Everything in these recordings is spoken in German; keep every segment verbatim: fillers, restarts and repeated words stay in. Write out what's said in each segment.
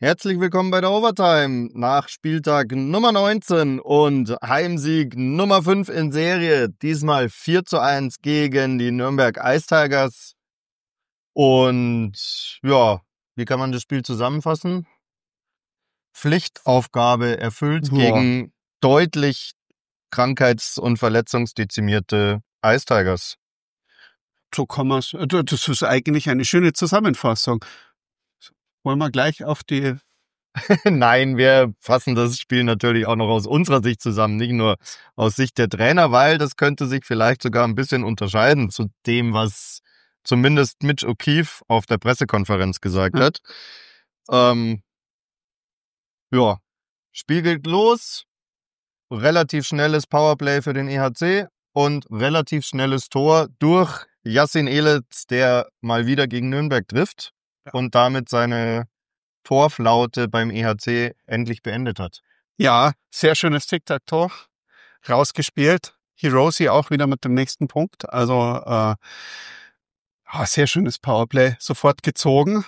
Herzlich willkommen bei der Overtime nach Spieltag Nummer neunzehn und Heimsieg Nummer fünf in Serie. Diesmal vier zu eins gegen die Nürnberg Ice Tigers. Und ja, wie kann man das Spiel zusammenfassen? Pflichtaufgabe erfüllt Boah. gegen deutlich krankheits- und verletzungsdezimierte Ice Tigers. So kann man es. Das ist eigentlich eine schöne Zusammenfassung. Wollen wir gleich auf die. Nein, wir fassen das Spiel natürlich auch noch aus unserer Sicht zusammen, nicht nur aus Sicht der Trainer, weil das könnte sich vielleicht sogar ein bisschen unterscheiden zu dem, was zumindest Mitch O'Keefe auf der Pressekonferenz gesagt Ja. hat. Ähm, ja, Spiel geht los, relativ schnelles Powerplay für den E H C und relativ schnelles Tor durch Yassin Elitz, der mal wieder gegen Nürnberg trifft Ja. und damit seine Torflaute beim E H C endlich beendet hat. Ja, sehr schönes Tic-Tac-Toe. Rausgespielt. Hiroshi auch wieder mit dem nächsten Punkt. Also äh, ja, sehr schönes Powerplay. Sofort gezogen.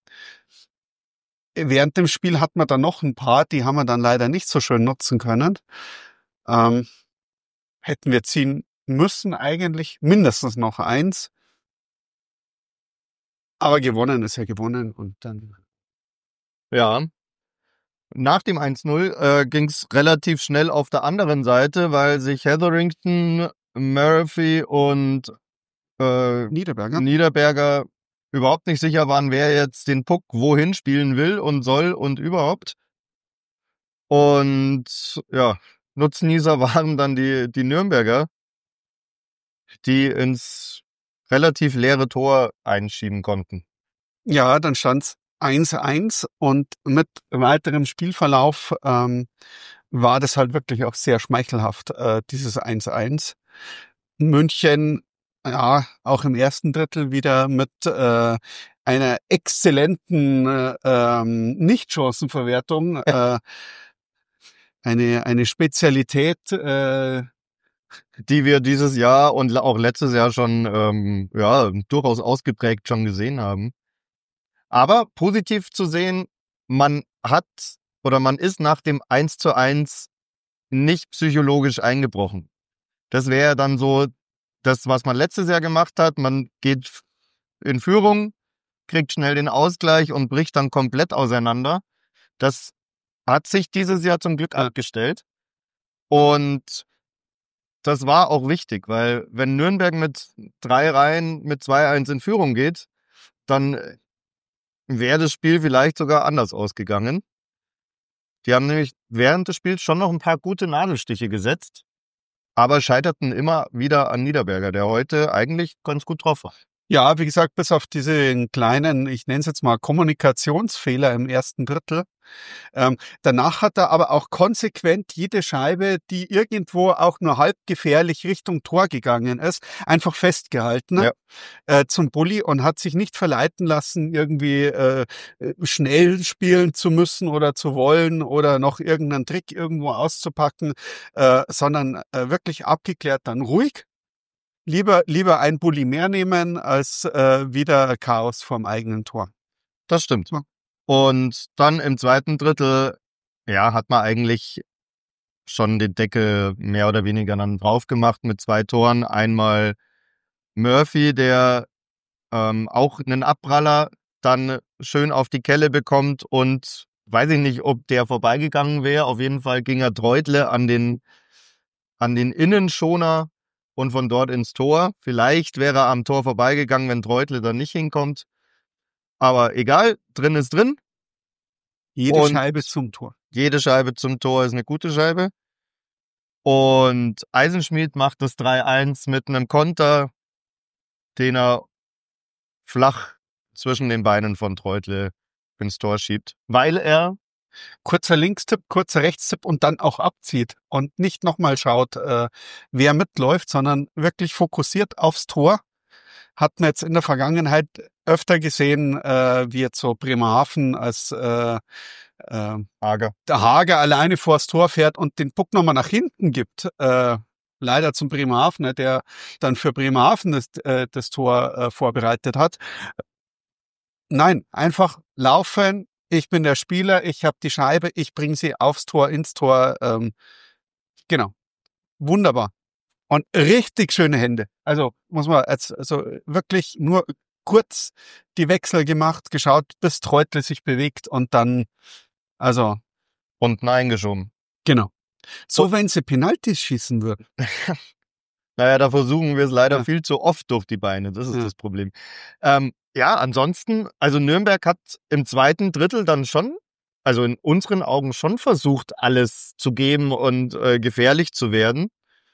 Während dem Spiel hat man dann noch ein paar, die haben wir dann leider nicht so schön nutzen können. Ähm, hätten wir ziehen müssen eigentlich. Mindestens noch eins. Aber gewonnen ist ja gewonnen. Und dann... Ja. Nach dem eins null äh, ging es relativ schnell auf der anderen Seite, weil sich Hetherington, Murphy und äh, Niederberger. Niederberger überhaupt nicht sicher waren, wer jetzt den Puck wohin spielen will und soll und überhaupt. Und ja, Nutznießer waren dann die, die Nürnberger, die ins relativ leere Tor einschieben konnten. Ja, dann stand's eins eins und mit weiterem Spielverlauf ähm, war das halt wirklich auch sehr schmeichelhaft, äh, dieses eins eins. München, ja, auch im ersten Drittel wieder mit äh, einer exzellenten äh, ähm, Nicht-Chancenverwertung, äh, eine, eine Spezialität, äh, die wir dieses Jahr und auch letztes Jahr schon ähm, ja, durchaus ausgeprägt schon gesehen haben. Aber positiv zu sehen, man hat oder man ist nach dem eins zu eins nicht psychologisch eingebrochen. Das wäre dann so das, was man letztes Jahr gemacht hat. Man geht in Führung, kriegt schnell den Ausgleich und bricht dann komplett auseinander. Das hat sich dieses Jahr zum Glück abgestellt. Und das war auch wichtig, weil wenn Nürnberg mit drei Reihen mit zwei eins in Führung geht, dann wäre das Spiel vielleicht sogar anders ausgegangen. Die haben nämlich während des Spiels schon noch ein paar gute Nadelstiche gesetzt, aber scheiterten immer wieder an Niederberger, der heute eigentlich ganz gut drauf war. ja, wie gesagt, bis auf diesen kleinen, ich nenne es jetzt mal Kommunikationsfehler im ersten Drittel. Ähm, danach hat er aber auch konsequent jede Scheibe, die irgendwo auch nur halb gefährlich Richtung Tor gegangen ist, einfach festgehalten, Ja. äh, zum Bulli und hat sich nicht verleiten lassen, irgendwie äh, schnell spielen zu müssen oder zu wollen oder noch irgendeinen Trick irgendwo auszupacken, äh, sondern äh, wirklich abgeklärt, dann ruhig. Lieber, lieber ein Bulli mehr nehmen, als äh, wieder Chaos vorm eigenen Tor. Das stimmt. Ja. Und dann im zweiten Drittel, ja, hat man eigentlich schon den Deckel mehr oder weniger dann drauf gemacht mit zwei Toren. Einmal Murphy, der ähm, auch einen Abpraller dann schön auf die Kelle bekommt und weiß ich nicht, ob der vorbeigegangen wäre. Auf jeden Fall ging er Treutle an den, an den Innenschoner und von dort ins Tor. Vielleicht wäre er am Tor vorbeigegangen, wenn Treutle dann nicht hinkommt. Aber egal, drin ist drin. Jede Und Scheibe zum Tor. Jede Scheibe zum Tor ist eine gute Scheibe. Und Eisenschmied macht das drei eins mit einem Konter, den er flach zwischen den Beinen von Treutle ins Tor schiebt, weil er Kurzer Linkstipp, kurzer Rechtstipp und dann auch abzieht und nicht nochmal schaut, äh, wer mitläuft, sondern wirklich fokussiert aufs Tor. Hat man jetzt in der Vergangenheit öfter gesehen, äh, wie jetzt so Bremerhaven als äh, äh, Hager. der Hager alleine vors Tor fährt und den Puck nochmal nach hinten gibt. Äh, leider zum Bremerhavener, der dann für Bremerhaven das, äh, das Tor äh, vorbereitet hat. Nein, einfach laufen, ich bin der Spieler, ich habe die Scheibe, ich bringe sie aufs Tor, ins Tor. Ähm, genau, wunderbar. Und richtig schöne Hände. Also muss man jetzt also wirklich nur kurz die Wechsel gemacht, geschaut, bis Treutl sich bewegt und dann, also Unten eingeschoben. genau. So, wenn sie Penaltis schießen würden. Naja, da versuchen wir es leider Ja. viel zu oft durch die Beine. Das ist Ja. das Problem. Ähm, ja, ansonsten, also Nürnberg hat im zweiten Drittel dann schon, also in unseren Augen schon versucht, alles zu geben und äh, gefährlich zu werden.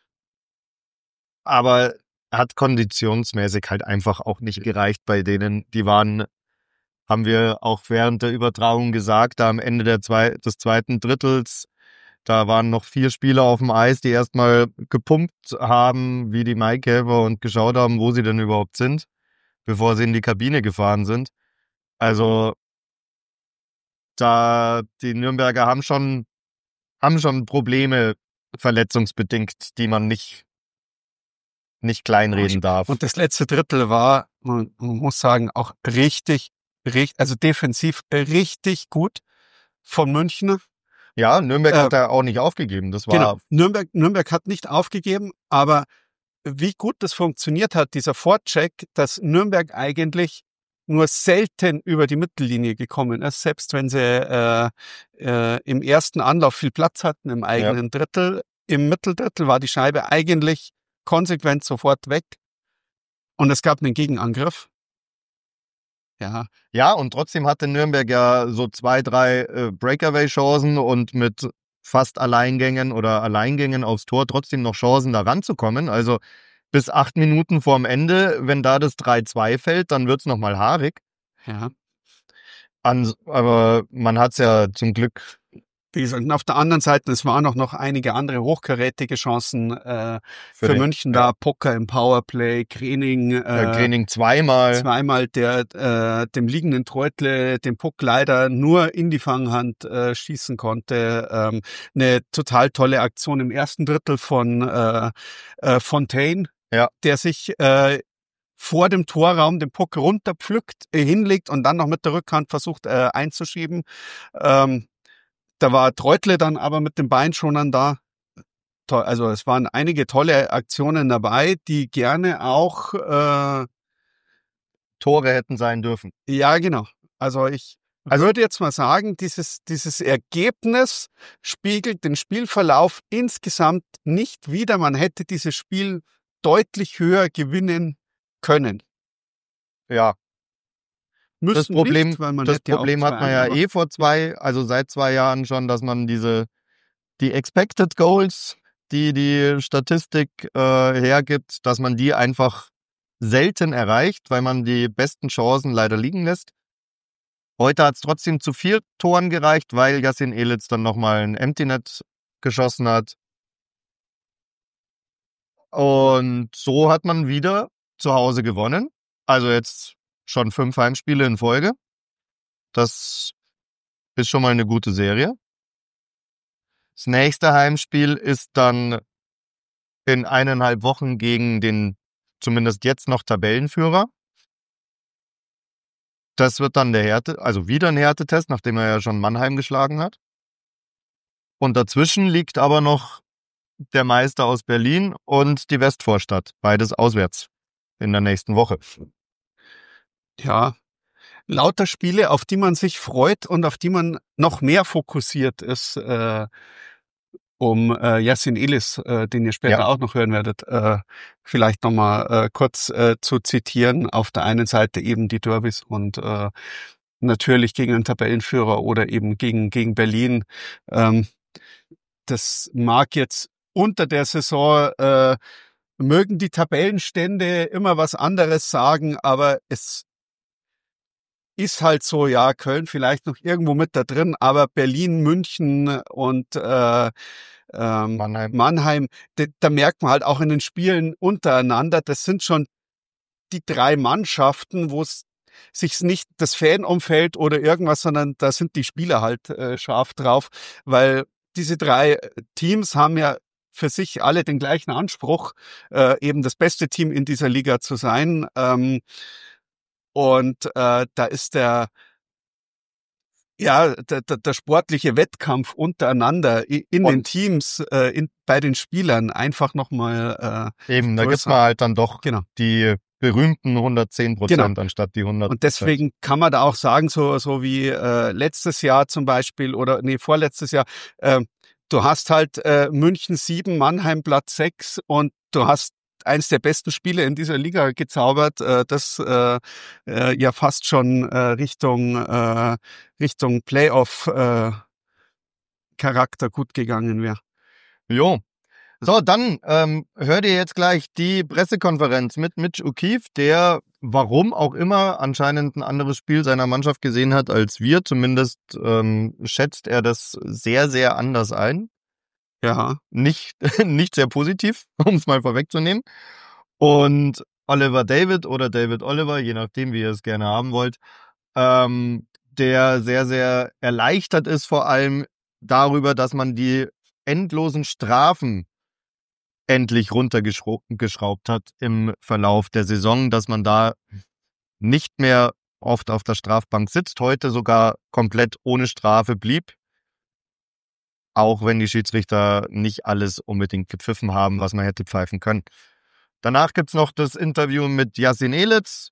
Aber hat konditionsmäßig halt einfach auch nicht gereicht bei denen. Die waren, haben wir auch während der Übertragung gesagt, da am Ende der zwei, des zweiten Drittels, da waren noch vier Spieler auf dem Eis, die erstmal gepumpt haben, wie die Maikäfer und geschaut haben, wo sie denn überhaupt sind, bevor sie in die Kabine gefahren sind. Also da die Nürnberger haben schon haben schon Probleme verletzungsbedingt, die man nicht nicht kleinreden darf. Und das letzte Drittel war, man, man muss sagen, auch richtig, richtig, also defensiv richtig gut von München. Ja, Nürnberg Äh, hat er auch nicht aufgegeben. Das war Genau, Nürnberg, Nürnberg hat nicht aufgegeben, aber wie gut das funktioniert hat, dieser Vorcheck, dass Nürnberg eigentlich nur selten über die Mittellinie gekommen ist, selbst wenn sie äh, äh, im ersten Anlauf viel Platz hatten im eigenen ja. Drittel. Im Mitteldrittel war die Scheibe eigentlich konsequent sofort weg und es gab einen Gegenangriff. Ja. Ja, und trotzdem hatte Nürnberg ja so zwei, drei äh, Breakaway-Chancen und mit fast Alleingängen oder Alleingängen aufs Tor trotzdem noch Chancen, da ranzukommen. Also bis acht Minuten vorm Ende, wenn da das drei zwei fällt, dann wird's noch mal haarig. Ja. An, aber man hat's ja zum Glück. Wie gesagt, und auf der anderen Seite, es waren auch noch einige andere hochkarätige Chancen äh, für, für den, München ja. da. Poker im Powerplay, Krening. Äh, ja, Krening zweimal. Zweimal, der äh, dem liegenden Treutle den Puck leider nur in die Fanghand äh, schießen konnte. Ähm, eine total tolle Aktion im ersten Drittel von äh, äh, Fontaine, ja. der sich äh, vor dem Torraum den Puck runterpflückt, äh, hinlegt und dann noch mit der Rückhand versucht äh, einzuschieben. Ähm, Da war Treutle dann aber mit den Beinschonern da. Also es waren einige tolle Aktionen dabei, die gerne auch äh, Tore hätten sein dürfen. Ja, genau. Also ich also, würde jetzt mal sagen, dieses, dieses Ergebnis spiegelt den Spielverlauf insgesamt nicht wider. Man hätte dieses Spiel deutlich höher gewinnen können. Ja. Müssen das Problem, nicht, weil man das hätte Problem ja auch hat man ja eh vor zwei, also seit zwei Jahren schon, dass man diese, die Expected Goals, die die Statistik äh, hergibt, dass man die einfach selten erreicht, weil man die besten Chancen leider liegen lässt. Heute hat es trotzdem zu vier Toren gereicht, weil Yassin Elitz dann nochmal ein Empty Net geschossen hat. Und so hat man wieder zu Hause gewonnen. Also jetzt schon fünf Heimspiele in Folge. Das ist schon mal eine gute Serie. Das nächste Heimspiel ist dann in eineinhalb Wochen gegen den zumindest jetzt noch Tabellenführer. Das wird dann der Härte, also wieder ein Härtetest, nachdem er ja schon Mannheim geschlagen hat. Und dazwischen liegt aber noch der Meister aus Berlin und die Westvorstadt. Beides auswärts in der nächsten Woche. Ja, lauter Spiele, auf die man sich freut und auf die man noch mehr fokussiert ist, äh, um äh, Yassin Elitz, äh, den ihr später ja. auch noch hören werdet, äh, vielleicht nochmal äh, kurz äh, zu zitieren. Auf der einen Seite eben die Derbys und äh, natürlich gegen einen Tabellenführer oder eben gegen, gegen Berlin. Ähm, das mag jetzt unter der Saison, äh, mögen die Tabellenstände immer was anderes sagen, aber es ist halt so, ja, Köln vielleicht noch irgendwo mit da drin, aber Berlin, München und äh, ähm, Mannheim, Mannheim da, da merkt man halt auch in den Spielen untereinander, das sind schon die drei Mannschaften, wo es sich nicht das Fanumfeld oder irgendwas, sondern da sind die Spieler halt äh, scharf drauf, weil diese drei Teams haben ja für sich alle den gleichen Anspruch, äh, eben das beste Team in dieser Liga zu sein. Ähm, Und äh, da ist der Ja, der, der, der sportliche Wettkampf untereinander in Und den Teams, äh, in, bei den Spielern einfach nochmal äh, eben, da gibt größer. man halt dann doch Genau. die berühmten hundertzehn Prozent Genau. anstatt die hundert Prozent. Und deswegen kann man da auch sagen, so so wie äh, letztes Jahr zum Beispiel oder nee, vorletztes Jahr, äh, du hast halt äh, München sieben, Mannheim Platz sechs und du hast eins der besten Spiele in dieser Liga gezaubert, äh, das äh, äh, ja fast schon äh, Richtung äh, Richtung Playoff äh, Charakter gut gegangen wäre. Jo. So, dann ähm, hört ihr jetzt gleich die Pressekonferenz mit Mitch O'Keefe, der, warum auch immer, anscheinend ein anderes Spiel seiner Mannschaft gesehen hat als wir. Zumindest ähm, schätzt er das sehr, sehr anders ein. Ja. Nicht, nicht sehr positiv, um es mal vorwegzunehmen. Und Oliver David oder David Oliver, je nachdem, wie ihr es gerne haben wollt, ähm, der sehr, sehr erleichtert ist, vor allem darüber, dass man die endlosen Strafen endlich runtergeschraubt hat im Verlauf der Saison, dass man da nicht mehr oft auf der Strafbank sitzt, heute sogar komplett ohne Strafe blieb, auch wenn die Schiedsrichter nicht alles unbedingt gepfiffen haben, was man hätte pfeifen können. Danach gibt's noch das Interview mit Yassin Elitz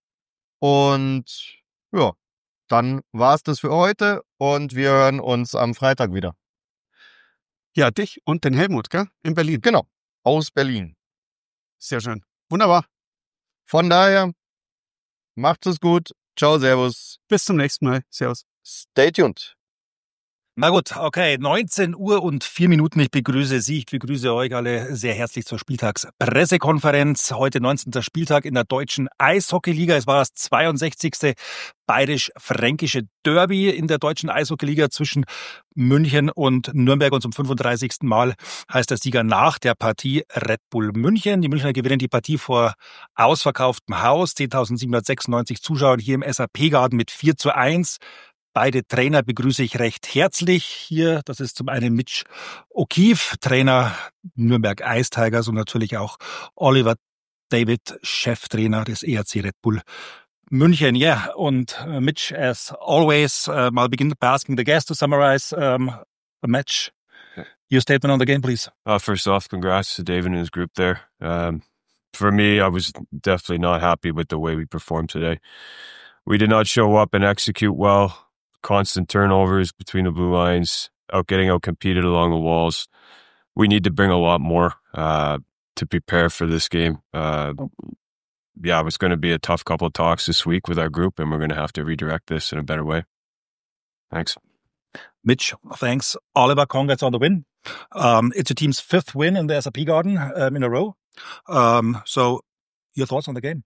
und ja, dann war's das für heute und wir hören uns am Freitag wieder. Ja, dich und den Helmut, gell? In Berlin. Genau, aus Berlin. Sehr schön. Wunderbar. Von daher, macht's es gut. Ciao, servus. Bis zum nächsten Mal. Servus. Stay tuned. Na gut, okay, neunzehn Uhr und vier Minuten. Ich begrüße Sie, ich begrüße euch alle sehr herzlich zur Spieltagspressekonferenz. Heute neunzehnter Spieltag in der deutschen Eishockeyliga. Es war das zweiundsechzigste bayerisch-fränkische Derby in der deutschen Eishockeyliga zwischen München und Nürnberg. Und zum fünfunddreißigsten Mal heißt der Sieger nach der Partie Red Bull München. Die Münchner gewinnen die Partie vor ausverkauftem Haus. zehntausendsiebenhundertsechsundneunzig Zuschauer hier im S A P-Garten mit vier zu eins. Beide Trainer begrüße ich recht herzlich hier. Das ist zum einen Mitch O'Keefe, Trainer Nürnberg Ice Tigers und natürlich auch Oliver David, Cheftrainer des E R C Red Bull München. Yeah, und uh, Mitch, as always, uh, I'll begin by asking the guests to summarize um, the match. Your statement on the game, please. Uh, first off, congrats to David and his group there. Um, for me, I was definitely not happy with the way we performed today. We did not show up and execute well. Constant turnovers between the blue lines, out getting out competed along the walls. We need to bring a lot more uh, to prepare for this game. Uh, yeah, it's going to be a tough couple of talks this week with our group, and we're going to have to redirect this in a better way. Thanks. Mitch, thanks. Oliver, congrats on the win. Um, it's a team's fifth win in the S A P Garden um, in a row. Um, so, your thoughts on the game?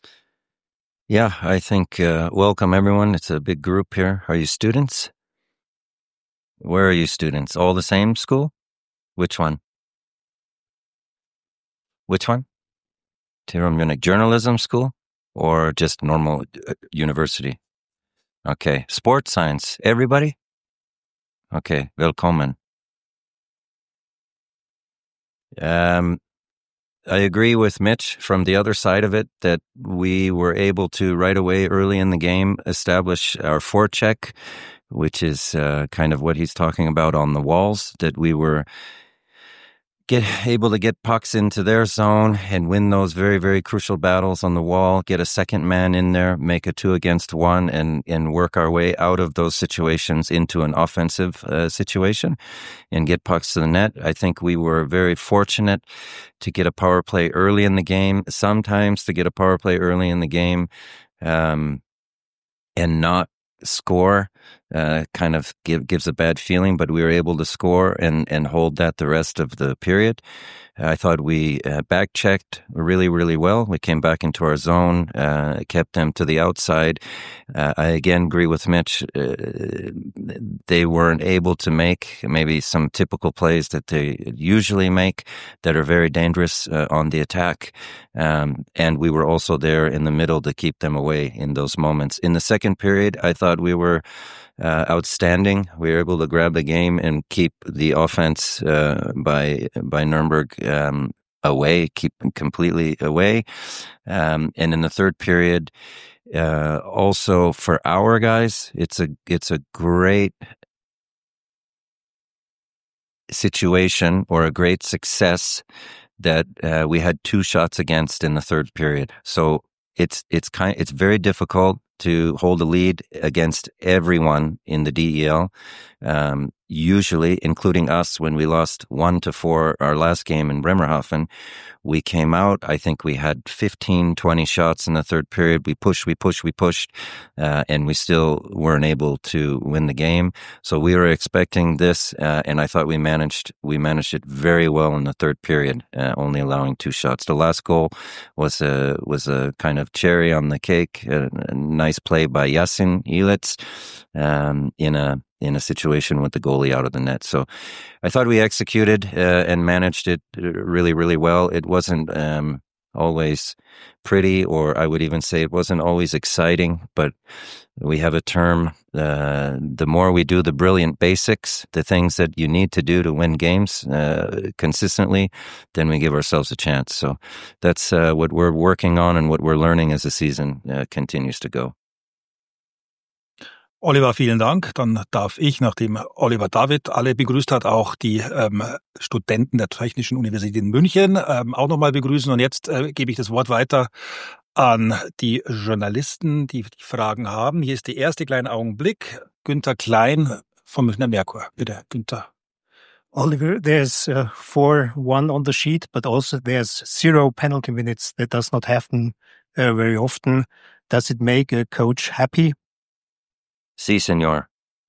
Yeah, I think, uh, welcome everyone. It's a big group here. Are you students? Where are you students? All the same school? Which one? Which one? Tirum Munich Journalism School or just normal uh, university? Okay. Sports science. Everybody? Okay. Willkommen. Um, I agree with Mitch from the other side of it that we were able to right away early in the game establish our forecheck, which is uh, kind of what he's talking about on the walls, that we were get able to get pucks into their zone and win those very, very crucial battles on the wall, get a second man in there, make a two against one, and, and work our way out of those situations into an offensive uh, situation and get pucks to the net. I think we were very fortunate to get a power play early in the game, sometimes to get a power play early in the game um, and not score uh, kind of give, gives a bad feeling, but we were able to score and, and hold that the rest of the period. I thought we uh, back-checked really, really well. We came back into our zone, uh, kept them to the outside. Uh, I again agree with Mitch. Uh, they weren't able to make maybe some typical plays that they usually make that are very dangerous uh, on the attack. Um, and we were also there in the middle to keep them away in those moments. In the second period, I thought we were Uh, outstanding. We were able to grab the game and keep the offense uh, by by Nuremberg um, away, keep completely away. Um, and in the third period, uh, also for our guys, it's a it's a great situation or a great success that uh, we had two shots against in the third period. So it's it's kind it's very difficult to hold a lead against everyone in the D E L. Um, usually, including us, when we lost one to four our last game in Bremerhaven, we came out. I think we had fifteen, twenty shots in the third period. We pushed, we pushed, we pushed, uh, and we still weren't able to win the game. So we were expecting this, uh, and I thought we managed we managed it very well in the third period, uh, only allowing two shots. The last goal was a was a kind of cherry on the cake, a, a nice play by Yasin Ilitz um, in a in a situation with the goalie out of the net. So I thought we executed uh, and managed it really, really well. It wasn't um, always pretty, or I would even say it wasn't always exciting, but we have a term, uh, the more we do the brilliant basics, the things that you need to do to win games uh, consistently, then we give ourselves a chance. So that's uh, what we're working on and what we're learning as the season uh, continues to go. Oliver, vielen Dank. Dann darf ich, nachdem Oliver David alle begrüßt hat, auch die ähm, Studenten der Technischen Universität in München ähm, auch nochmal begrüßen. Und jetzt äh, gebe ich das Wort weiter an die Journalisten, die die Fragen haben. Hier ist der erste kleine Augenblick. Günther Klein vom Münchner Merkur. Bitte, Günther. Oliver, there's uh, four one on the sheet, but also there's zero penalty minutes. That does not happen uh, very often. Does it make a coach happy? Si, senor.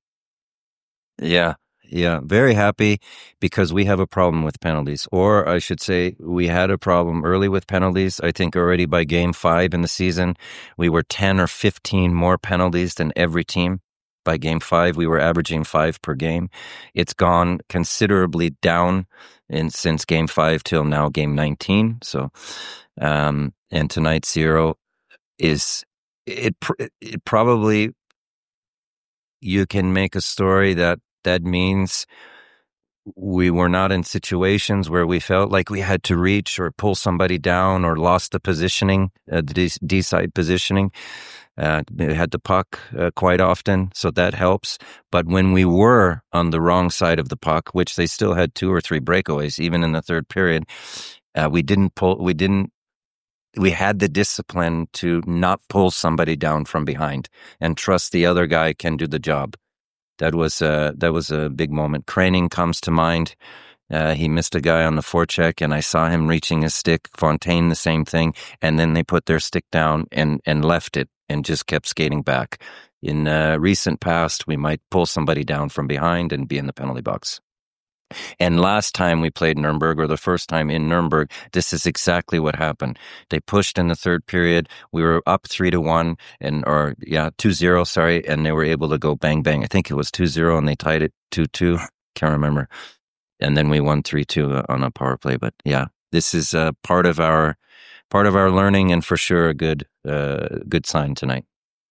Yeah, yeah, very happy because we have a problem with penalties. Or I should say we had a problem early with penalties. I think already by game five in the season, we were ten or fifteen more penalties than every team. By game five, we were averaging five per game. It's gone considerably down in, since game five till now game nineteen. So, um, and tonight zero is, it, it probably... You can make a story that that means we were not in situations where we felt like we had to reach or pull somebody down or lost the positioning, uh, the D-side positioning. Uh, they had the puck uh, quite often, so that helps. But when we were on the wrong side of the puck, which they still had two or three breakaways, even in the third period, uh, we didn't pull. We didn't. We had the discipline to not pull somebody down from behind and trust the other guy can do the job. That was a, that was a big moment. Craning comes to mind. Uh, he missed a guy on the forecheck, and I saw him reaching his stick. Fontaine, the same thing. And then they put their stick down and, and left it and just kept skating back. In uh, recent past, we might pull somebody down from behind and be in the penalty box. And last time we played Nuremberg, or the first time in Nuremberg, this is exactly what happened. They pushed in the third period. We were up three to one, and or yeah, two zero. Sorry, and they were able to go bang bang. I think it was two zero, and they tied it two two. Can't remember. And then we won three two on a power play. But yeah, this is uh, part of our part of our learning, and for sure a good uh, good sign tonight.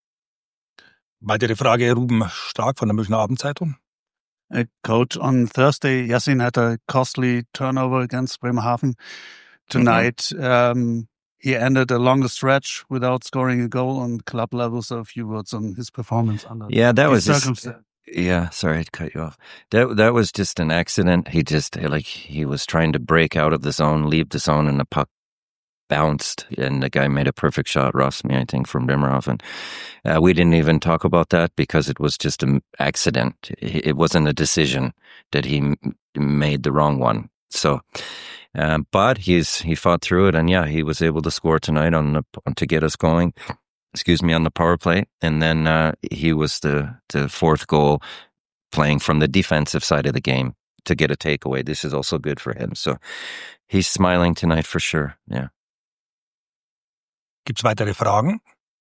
Weitere Frage, Ruben Stark von der Münchner Abendzeitung. Uh, Coach, on Thursday, Yasin had a costly turnover against Bremerhaven. Tonight, mm-hmm. um, he ended a longer stretch without scoring a goal on club level. So a few words on his performance under yeah, that was just, yeah. Sorry to cut you off. That that was just an accident. He just like he was trying to break out of the zone, leave the zone, and the puck bounced, and the guy made a perfect shot, Rosmi, I think, from Bremerhaven. Uh, we didn't even talk about that because it was just an accident. It wasn't a decision that he m- made the wrong one. So, um, but he's he fought through it, and yeah, he was able to score tonight on the to get us going. Excuse me, on the power play, and then uh, he was the the fourth goal, playing from the defensive side of the game to get a takeaway. This is also good for him. So he's smiling tonight for sure. Yeah. Gibt's weitere Fragen?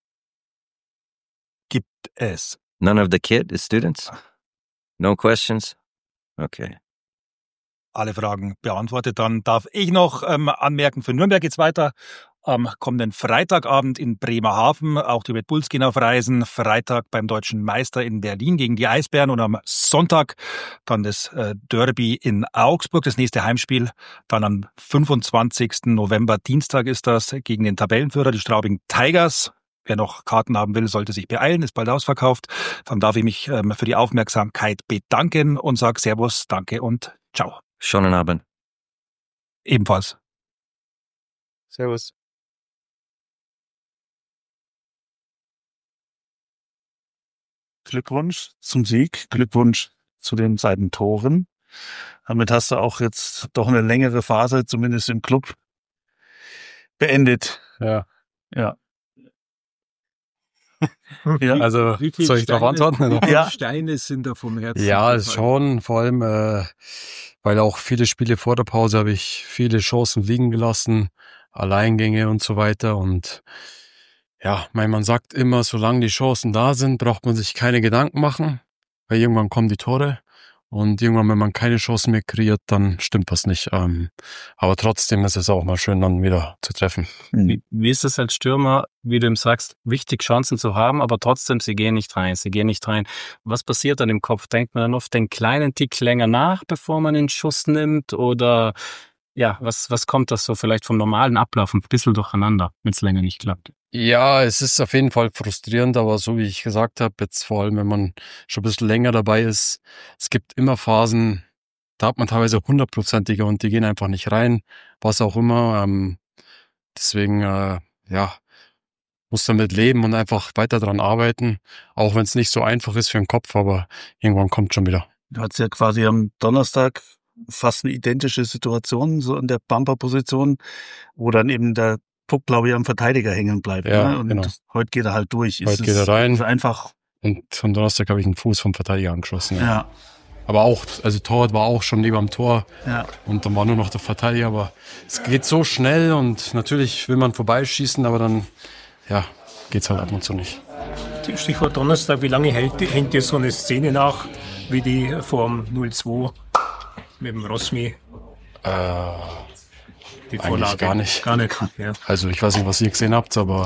Gibt es? None of the kid, the students? No questions? Okay. Alle Fragen beantwortet. Dann darf ich noch ähm, anmerken, für Nürnberg geht's weiter. am kommenden Freitagabend in Bremerhaven. Auch die Red Bulls gehen auf Reisen. Freitag beim Deutschen Meister in Berlin gegen die Eisbären und am Sonntag dann das äh, Derby in Augsburg, das nächste Heimspiel. Dann am fünfundzwanzigsten November, Dienstag ist das, gegen den Tabellenführer, die Straubing Tigers. Wer noch Karten haben will, sollte sich beeilen, ist bald ausverkauft. Dann darf ich mich ähm, für die Aufmerksamkeit bedanken und sage Servus, danke und ciao. Schönen Abend. Ebenfalls. Servus. Glückwunsch zum Sieg, Glückwunsch zu den beiden Toren. Damit hast du auch jetzt doch eine längere Phase, zumindest im Club, beendet. Ja. Ja. Ja, Also Wie viele soll ich darauf Steine- antworten? Wie Oder? viele Ja. Steine sind da vom Herzen? Ja, gefallen? schon. Vor allem, äh, weil auch viele Spiele vor der Pause habe ich viele Chancen liegen gelassen, Alleingänge und so weiter. Und ja, mein, man sagt immer, solange die Chancen da sind, braucht man sich keine Gedanken machen, weil irgendwann kommen die Tore. Und irgendwann, wenn man keine Chancen mehr kreiert, dann stimmt was nicht. Ähm, aber trotzdem ist es auch mal schön, dann wieder zu treffen. Wie, wie ist es als Stürmer, wie du ihm sagst, wichtig Chancen zu haben, aber trotzdem, sie gehen nicht rein, sie gehen nicht rein. Was passiert dann im Kopf? Denkt man dann oft den kleinen Tick länger nach, bevor man den Schuss nimmt? Oder ja, was, was kommt das so vielleicht vom normalen Ablauf ein bisschen durcheinander, wenn es länger nicht klappt? Ja, es ist auf jeden Fall frustrierend, aber so wie ich gesagt habe, jetzt vor allem, wenn man schon ein bisschen länger dabei ist, es gibt immer Phasen, da hat man teilweise hundertprozentige und die gehen einfach nicht rein, was auch immer. Ähm, deswegen, äh, ja, muss damit leben und einfach weiter dran arbeiten, auch wenn es nicht so einfach ist für den Kopf, aber irgendwann kommt schon wieder. Du hattest ja quasi am Donnerstag fast eine identische Situation, so in der Bumper-Position, wo dann eben der Puck, glaube ich, am Verteidiger hängen bleibt. Ja, ne? Und genau. heute geht er halt durch. Heute Ist geht es- er rein. Ist einfach, Und am Donnerstag habe ich einen Fuß vom Verteidiger angeschossen. Ja. ja, Aber auch, also Torwart war auch schon neben am Tor. ja. Und dann war nur noch der Verteidiger, aber es geht so schnell und natürlich will man vorbeischießen, aber dann, ja, geht's halt ab und zu nicht. Stichwort Donnerstag, wie lange hält, hängt dir so eine Szene nach, wie die vorm null zwei mit dem Rosmi? Äh, Die Eigentlich gar nicht. Gar nicht, ja. also ich weiß nicht, was ihr gesehen habt, aber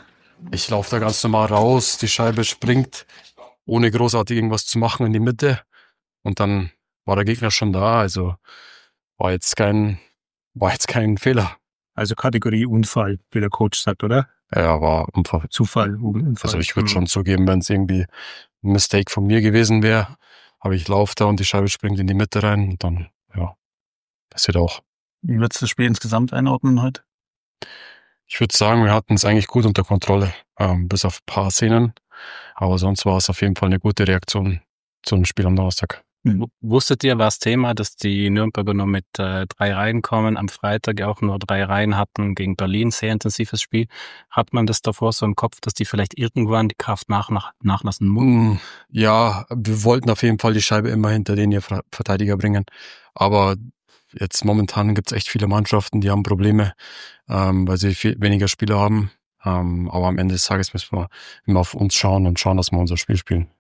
ich laufe da ganz normal raus, die Scheibe springt, ohne großartig irgendwas zu machen, in die Mitte und dann war der Gegner schon da, also war jetzt kein, war jetzt kein Fehler. Also Kategorie Unfall, wie der Coach sagt, oder? Ja, war Unfall. Zufall, Unfall. Also ich würde Hm. schon zugeben, wenn es irgendwie ein Mistake von mir gewesen wäre, aber ich laufe da und die Scheibe springt in die Mitte rein und dann, ja, passiert auch. Wie würdest du das Spiel insgesamt einordnen heute? Ich würde sagen, wir hatten es eigentlich gut unter Kontrolle, ähm, bis auf ein paar Szenen, aber sonst war es auf jeden Fall eine gute Reaktion zum Spiel am Donnerstag. W- Wusstet ihr, war das Thema, dass die Nürnberger nur mit äh, drei Reihen kommen, am Freitag auch nur drei Reihen hatten, gegen Berlin, sehr intensives Spiel. Hat man das davor so im Kopf, dass die vielleicht irgendwann die Kraft nach, nach, nachlassen muss? Mm, Ja, wir wollten auf jeden Fall die Scheibe immer hinter den ihr Ver- Verteidiger bringen, aber jetzt momentan gibt es echt viele Mannschaften, die haben Probleme, ähm, weil sie viel weniger Spieler haben, ähm, aber am Ende des Tages müssen wir immer auf uns schauen und schauen, dass wir unser Spiel spielen.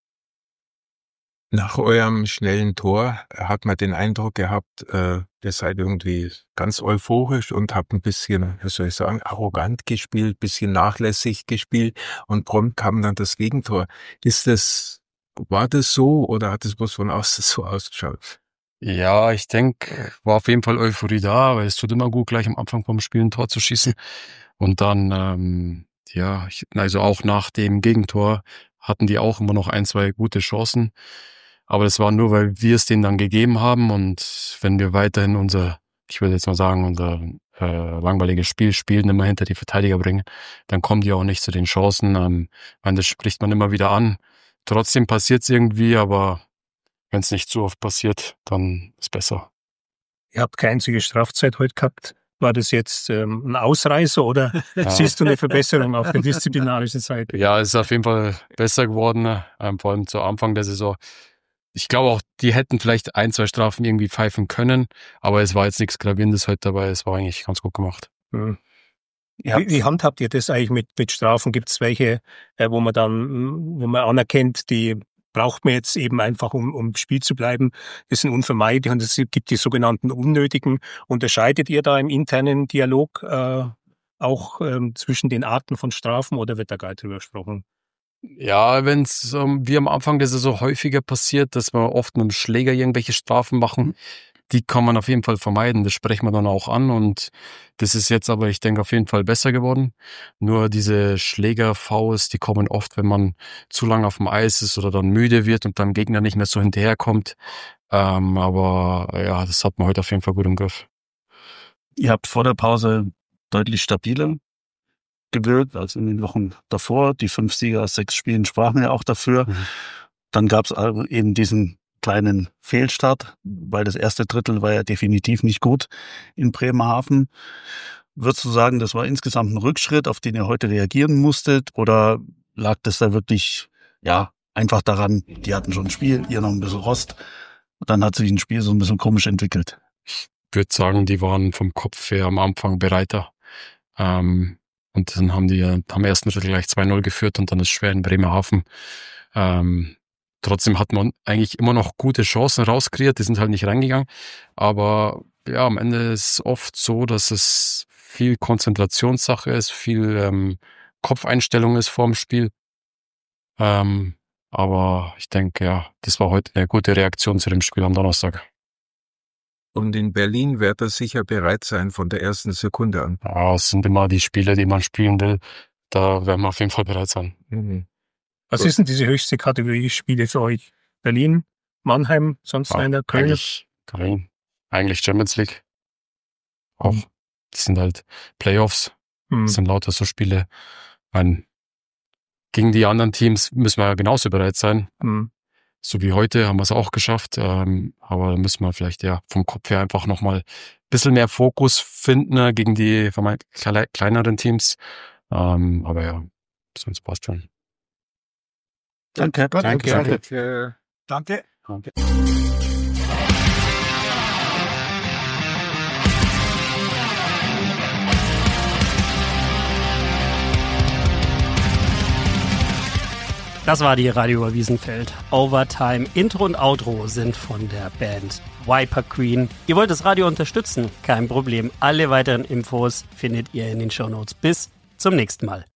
Nach eurem schnellen Tor hat man den Eindruck gehabt, äh, ihr seid irgendwie ganz euphorisch und habt ein bisschen, wie soll ich sagen, arrogant gespielt, bisschen nachlässig gespielt und prompt kam dann das Gegentor. Ist das, war das so oder hat es bloß von außen so ausgeschaut? Ja, ich denke, war auf jeden Fall Euphorie da, weil es tut immer gut, gleich am Anfang vom Spiel ein Tor zu schießen. Und dann, ähm, ja, ich, also auch nach dem Gegentor hatten die auch immer noch ein, zwei gute Chancen. Aber das war nur, weil wir es denen dann gegeben haben. Und wenn wir weiterhin unser, ich würde jetzt mal sagen, unser äh, langweiliges Spiel spielen, immer hinter die Verteidiger bringen, dann kommen die auch nicht zu den Chancen. Ähm, ich meine, das spricht man immer wieder an. Trotzdem passiert es irgendwie, aber wenn es nicht so oft passiert, dann ist besser. Ihr habt keine einzige Strafzeit heute gehabt. War das jetzt ähm, ein Ausreißer oder Ja. siehst du eine Verbesserung auf der disziplinarischen Seite? Ja, es ist auf jeden Fall besser geworden, ähm, vor allem zu Anfang der Saison. Ich glaube auch, die hätten vielleicht ein, zwei Strafen irgendwie pfeifen können, aber es war jetzt nichts Gravierendes heute dabei. Es war eigentlich ganz gut gemacht. Hm. Ja. Wie, wie handhabt ihr das eigentlich mit, mit Strafen? Gibt es welche, äh, wo man dann, wo man anerkennt, die braucht man jetzt eben einfach, um, um im Spiel zu bleiben? Das sind unvermeidlich und es gibt die sogenannten unnötigen. Unterscheidet ihr da im internen Dialog, äh, auch ähm, zwischen den Arten von Strafen oder wird da gar nicht drüber gesprochen? Ja, wenn es ähm, wie am Anfang der Saison häufiger passiert, dass wir oft mit dem Schläger irgendwelche Strafen machen, die kann man auf jeden Fall vermeiden. Das sprechen wir dann auch an und das ist jetzt aber, ich denke, auf jeden Fall besser geworden. Nur diese Schläger-Fouls, die kommen oft, wenn man zu lange auf dem Eis ist oder dann müde wird und dann Gegner nicht mehr so hinterherkommt. Ähm, aber ja, das hat man heute auf jeden Fall gut im Griff. Ihr habt vor der Pause deutlich stabiler gewirkt als in den Wochen davor. Die fünf Siege aus sechs Spielen sprachen ja auch dafür. Mhm. Dann gab es also eben diesen kleinen Fehlstart, weil das erste Drittel war ja definitiv nicht gut in Bremerhaven. Würdest du sagen, das war insgesamt ein Rückschritt, auf den ihr heute reagieren musstet? Oder lag das da wirklich ja einfach daran, die hatten schon ein Spiel, ihr noch ein bisschen Rost. Und dann hat sich ein Spiel so ein bisschen komisch entwickelt? Ich würde sagen, die waren vom Kopf her am Anfang bereiter. Ähm, Und dann haben die am ersten Drittel gleich zwei null geführt und dann ist schwer in Bremerhaven. Ähm, trotzdem hat man eigentlich immer noch gute Chancen rauskreiert, die sind halt nicht reingegangen. Aber ja, am Ende ist es oft so, dass es viel Konzentrationssache ist, viel ähm, Kopfeinstellung ist vorm Spiel. Ähm, aber ich denke, ja, das war heute eine gute Reaktion zu dem Spiel am Donnerstag. Und in Berlin wird er sicher bereit sein von der ersten Sekunde an. Ja, es sind immer die Spiele, die man spielen will. Da werden wir auf jeden Fall bereit sein. Mhm. Was ist denn diese höchste Kategorie Spiele für euch? Berlin, Mannheim, sonst Ja, einer, Köln? Eigentlich, Köln. Eigentlich Champions League. Auch. Mhm. Das sind halt Playoffs. Mhm. Das sind lauter so Spiele. Ein, gegen die anderen Teams müssen wir ja genauso bereit sein. Mhm. So wie heute haben wir es auch geschafft. Ähm, aber da müssen wir vielleicht ja vom Kopf her einfach nochmal ein bisschen mehr Fokus finden äh, gegen die vermeintlich kle kleineren Teams. Ähm, aber ja, sonst passt schon. Danke. Danke. Danke. Danke. Danke. Das war die Radio Wiesenfeld. Overtime, Intro und Outro sind von der Band Viper Queen. Ihr wollt das Radio unterstützen? Kein Problem. Alle weiteren Infos findet ihr in den Shownotes. Bis zum nächsten Mal.